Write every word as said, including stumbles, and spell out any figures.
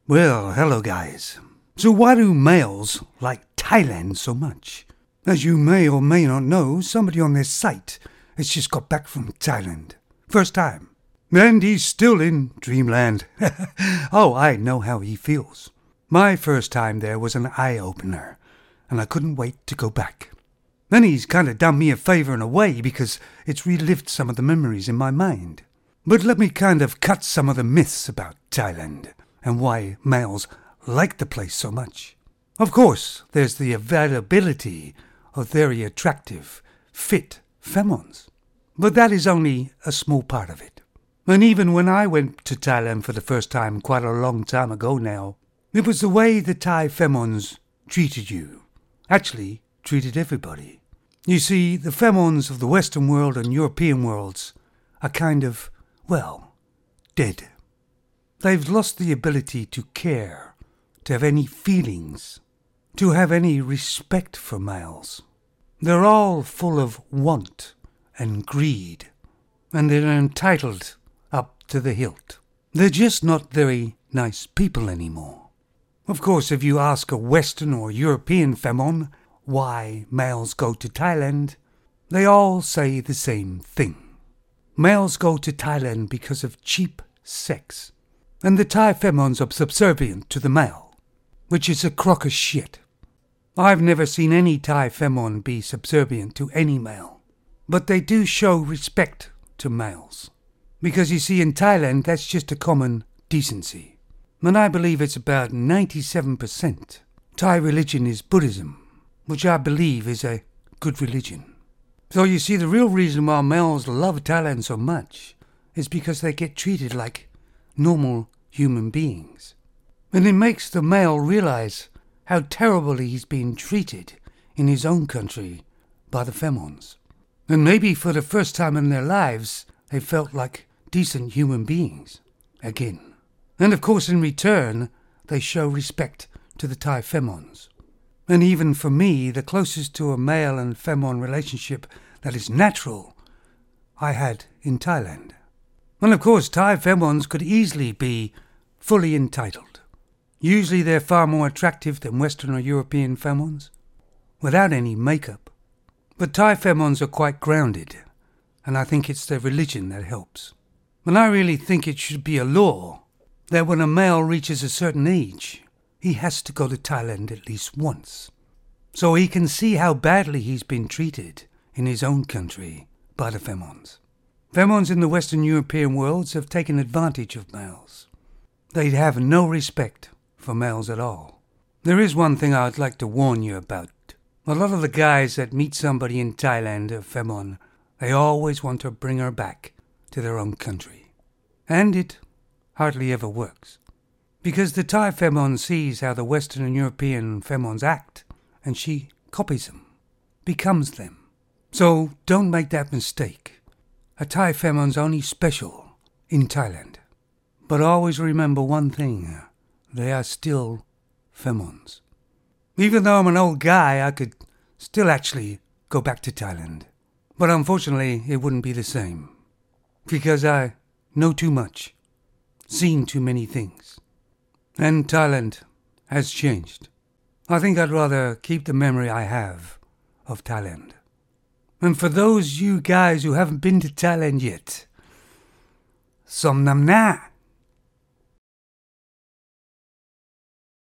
Well, hello guys. So why do males like Thailand so much? As you may or may not know, somebody on this site has just got back from Thailand. First time. And he's still in dreamland. Oh, I know how he feels. My first time there was an eye-opener, and I couldn't wait to go back. Then he's kind of done me a favour in a way because it's relived some of the memories in my mind. But let me kind of cut some of the myths about Thailand and why males like the place so much. Of course, there's the availability of very attractive, fit femons. But that is only a small part of it. And even when I went to Thailand for the first time quite a long time ago now, it was the way the Thai femons treated you. Actually, treated everybody. You see, the femons of the Western world and European worlds are kind of, well, dead. They've lost the ability to care, to have any feelings, to have any respect for males. They're all full of want and greed, and they're entitled up to the hilt. They're just not very nice people anymore. Of course, if you ask a Western or European femon why males go to Thailand, they all say the same thing. Males go to Thailand because of cheap sex, and the Thai femons are subservient to the male, which is a crock of shit. I've never seen any Thai femon be subservient to any male, but they do show respect to males. Because you see, in Thailand, that's just a common decency. And I believe it's about ninety-seven percent. Thai religion is Buddhism, which I believe is a good religion. So you see, the real reason why males love Thailand so much is because they get treated like normal human beings. And it makes the male realize how terribly he's been treated in his own country by the femons. And maybe for the first time in their lives, they felt like decent human beings again. And of course, in return, they show respect to the Thai femons. And even for me, the closest to a male and femon relationship that is natural, I had in Thailand. And of course, Thai femons could easily be fully entitled. Usually they're far more attractive than Western or European femons, without any makeup. But Thai femons are quite grounded, and I think it's their religion that helps. And I really think it should be a law that when a male reaches a certain age, he has to go to Thailand at least once, so he can see how badly he's been treated in his own country by the femons. Femons in the Western European worlds have taken advantage of males. They have no respect for males at all. There is one thing I'd like to warn you about. A lot of the guys that meet somebody in Thailand, a femon, they always want to bring her back to their own country. And it hardly ever works. Because the Thai femon sees how the Western and European femons act, and she copies them, becomes them. So don't make that mistake. A Thai femon's only special in Thailand. But always remember one thing, they are still femons. Even though I'm an old guy, I could still actually go back to Thailand. But unfortunately, it wouldn't be the same. Because I know too much, seen too many things. And Thailand has changed. I think I'd rather keep the memory I have of Thailand. And for those you guys who haven't been to Thailand yet, Som Nam Na.